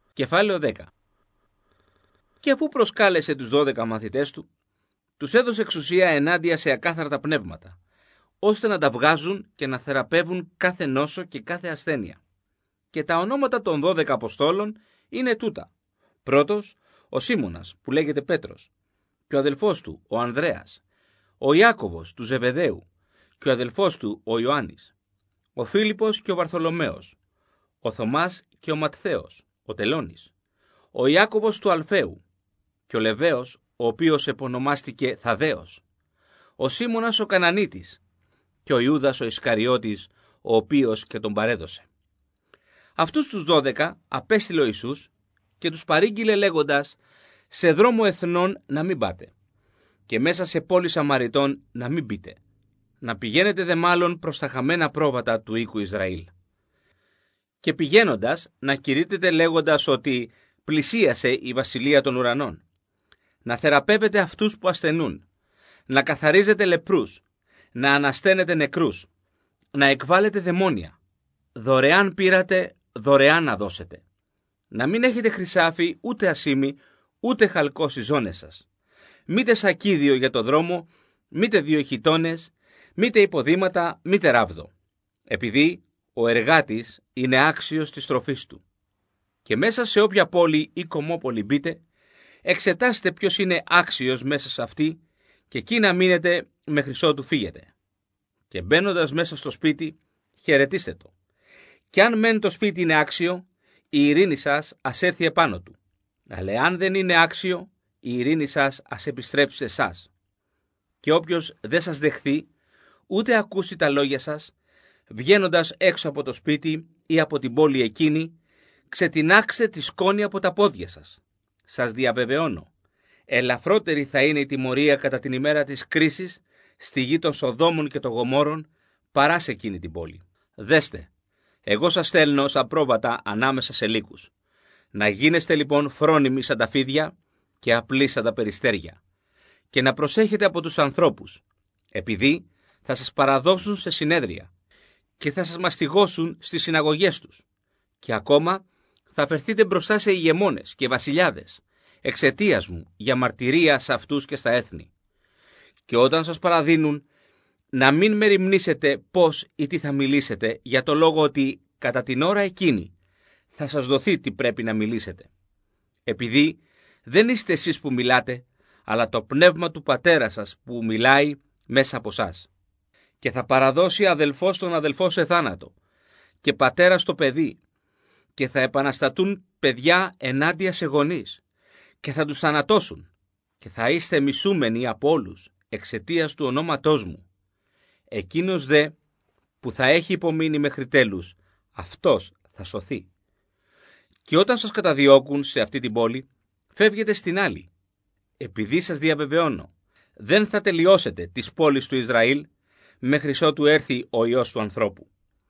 Κεφάλαιο 10. Και αφού προσκάλεσε τους 12 μαθητές του, τους έδωσε εξουσία ενάντια σε ακάθαρτα πνεύματα, ώστε να τα βγάζουν και να θεραπεύουν κάθε νόσο και κάθε ασθένεια. Και τα ονόματα των 12 Αποστόλων είναι τούτα. Πρώτος, ο Σίμωνας, που λέγεται Πέτρος, και ο αδελφός του, ο Ανδρέας, ο Ιάκωβος του Ζεβεδαίου, και ο αδελφός του, ο Ιωάννης, ο Φίλιππος και ο Βαρθολομαίος, ο Θωμάς και ο Ματθαίος, ο Τελώνης, ο Ιάκωβος του Αλφαίου, και ο Λεβαίος, ο οποίος επωνομάστηκε Θαδαίος, ο Σίμωνας ο Κανανίτης, και ο Ιούδας ο Ισκαριώτης, ο οποίος και τον παρέδωσε. Αυτούς τους 12 απέστειλε ο Ιησούς και τους παρήγγειλε λέγοντας: σε δρόμο εθνών να μην πάτε, και μέσα σε πόλη Σαμαριτών να μην μπείτε, να πηγαίνετε δε μάλλον προς τα χαμένα πρόβατα του οίκου Ισραήλ. Και πηγαίνοντας να κηρύττετε λέγοντας ότι πλησίασε η βασιλεία των ουρανών, να θεραπεύετε αυτούς που ασθενούν, να καθαρίζετε λεπρούς, να ανασταίνετε νεκρούς, να εκβάλλετε δαιμόνια. Δωρεάν πήρατε, δωρεάν να δώσετε. Να μην έχετε χρυσάφι, ούτε ασήμι, ούτε χαλκό στις ζώνες σας. Μήτε σακίδιο για το δρόμο, μήτε 2 χιτώνες, μήτε υποδήματα, μήτε ράβδο. Επειδή ο εργάτης είναι άξιος της τροφής του. Και μέσα σε όποια πόλη ή κομμόπολη μπείτε, εξετάστε ποιος είναι άξιος μέσα σε αυτή, και εκεί να μείνετε μέχρι ότου φύγετε. Και μπαίνοντας μέσα στο σπίτι, χαιρετίστε το. Και αν μεν το σπίτι είναι άξιο, η ειρήνη σας ας έρθει επάνω του. Αλλά αν δεν είναι άξιο, η ειρήνη σας ας επιστρέψει σε εσάς. Και όποιος δεν σας δεχθεί, ούτε ακούσει τα λόγια σας, βγαίνοντας έξω από το σπίτι ή από την πόλη εκείνη, ξετινάξτε τη σκόνη από τα πόδια σας. Σας διαβεβαιώνω, ελαφρότερη θα είναι η τιμωρία κατά την ημέρα της κρίσης στη γη των Σοδόμων και των Γομόρων παρά σε εκείνη την πόλη. Δέστε, εγώ σας στέλνω σαν πρόβατα ανάμεσα σε λύκους. Να γίνεστε λοιπόν φρόνιμοι σαν τα φίδια και απλοί σαν τα περιστέρια. Και να προσέχετε από τους ανθρώπους, επειδή θα σας παραδώσουν σε συνέδρια και θα σας μαστιγώσουν στις συναγωγές τους. Και ακόμα θα φερθείτε μπροστά σε ηγεμόνες και βασιλιάδες, εξαιτίας μου, για μαρτυρία σε αυτούς και στα έθνη. Και όταν σας παραδίνουν, να μην μεριμνήσετε πώς ή τι θα μιλήσετε, για το λόγο ότι κατά την ώρα εκείνη θα σας δοθεί τι πρέπει να μιλήσετε. Επειδή δεν είστε εσείς που μιλάτε, αλλά το πνεύμα του Πατέρα σας που μιλάει μέσα από σας. Και θα παραδώσει αδελφός τον αδελφό σε θάνατο και πατέρα στο παιδί, και θα επαναστατούν παιδιά ενάντια σε γονείς και θα τους θανατώσουν, και θα είστε μισούμενοι από όλους εξαιτίας του ονόματός μου. Εκείνος δε που θα έχει υπομείνει μέχρι τέλους, αυτός θα σωθεί. Και όταν σας καταδιώκουν σε αυτή την πόλη, φεύγετε στην άλλη. Επειδή σας διαβεβαιώνω, δεν θα τελειώσετε τις πόλεις του Ισραήλ μέχρι ότου έρθει ο Υιός του ανθρώπου.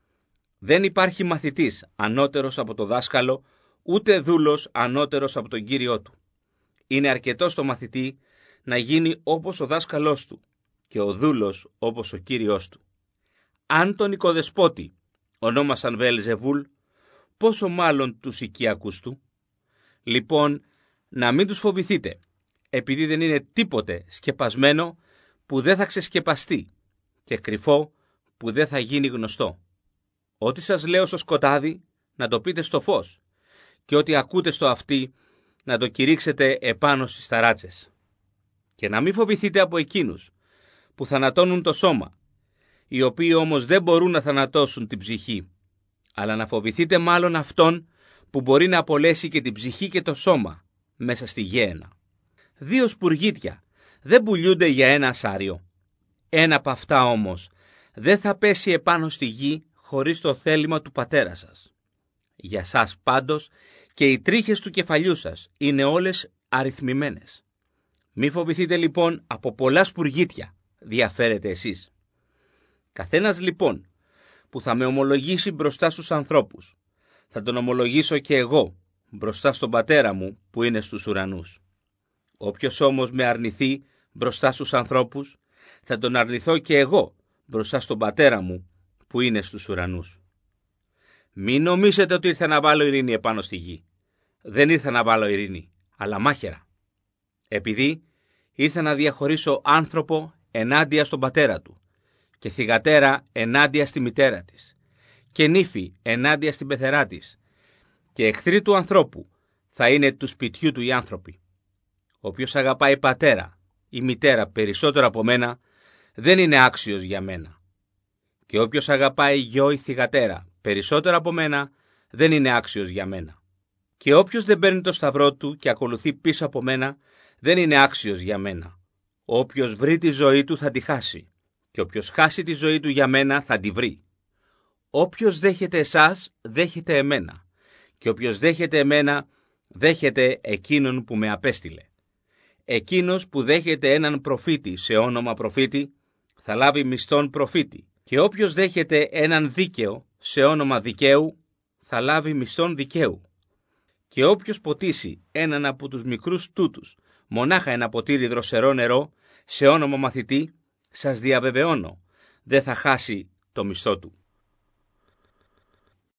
Δεν υπάρχει μαθητής ανώτερος από το δάσκαλο, ούτε δούλος ανώτερος από τον κύριό του. Είναι αρκετό στο μαθητή να γίνει όπως ο δάσκαλός του και ο δούλος όπως ο κύριός του. Αν τον οικοδεσπότη ονόμασαν Βεελζεβούλ, πόσο μάλλον τους οικιακούς του. Λοιπόν, να μην τους φοβηθείτε, επειδή δεν είναι τίποτε σκεπασμένο που δεν θα ξεσκεπαστεί και κρυφό που δεν θα γίνει γνωστό. Ό,τι σας λέω στο σκοτάδι, να το πείτε στο φως, και ό,τι ακούτε στο αυτί, να το κηρύξετε επάνω στις ταράτσες. Και να μην φοβηθείτε από εκείνους που θανατώνουν το σώμα, οι οποίοι όμως δεν μπορούν να θανατώσουν την ψυχή, αλλά να φοβηθείτε μάλλον αυτόν που μπορεί να απολέσει και την ψυχή και το σώμα μέσα στη γέενα. 2 σπουργίτια δεν πουλιούνται για ένα ασάριο. Ένα από αυτά όμως δεν θα πέσει επάνω στη γη χωρίς το θέλημα του Πατέρα σας. Για σας πάντως και οι τρίχες του κεφαλιού σας είναι όλες αριθμημένες. Μη φοβηθείτε λοιπόν από πολλά σπουργίτια, διαφέρετε εσείς. Καθένας λοιπόν που θα με ομολογήσει μπροστά στους ανθρώπους, θα τον ομολογήσω και εγώ μπροστά στον Πατέρα μου που είναι στους ουρανούς. Όποιος όμως με αρνηθεί μπροστά στους ανθρώπους, θα τον αρνηθώ και εγώ μπροστά στον Πατέρα μου που είναι στους ουρανούς. Μην νομίζετε ότι ήρθα να βάλω ειρήνη επάνω στη γη. δεν ήρθα να βάλω ειρήνη, αλλά μάχαιρα. Επειδή ήρθα να διαχωρίσω άνθρωπο ενάντια στον πατέρα του και θυγατέρα ενάντια στη μητέρα της και νύφη ενάντια στην πεθερά της και εχθροί του ανθρώπου θα είναι του σπιτιού του οι άνθρωποι. Όποιος αγαπάει πατέρα ή μητέρα περισσότερο από μένα δεν είναι άξιος για μένα. Και όποιος αγαπάει γιο ή θυγατέρα περισσότερο από μένα δεν είναι άξιος για μένα. Και όποιος δεν παίρνει το σταυρό του και ακολουθεί πίσω από μένα δεν είναι άξιος για μένα. Όποιος βρει τη ζωή του θα τη χάσει και όποιος χάσει τη ζωή του για μένα θα τη βρει. Όποιος δέχεται εσάς δέχεται εμένα και όποιος δέχεται εμένα δέχεται εκείνον που με απέστειλε. Εκείνος που δέχεται έναν προφήτη σε όνομα προφήτη θα λάβει μισθόν προφήτη και όποιος δέχεται έναν δίκαιο σε όνομα δικαίου θα λάβει μισθόν δικαίου. Και όποιος ποτίσει έναν από τους μικρούς τούτους μονάχα ένα ποτήρι δροσερό νερό σε όνομα μαθητή, σας διαβεβαιώνω, δεν θα χάσει το μισθό του.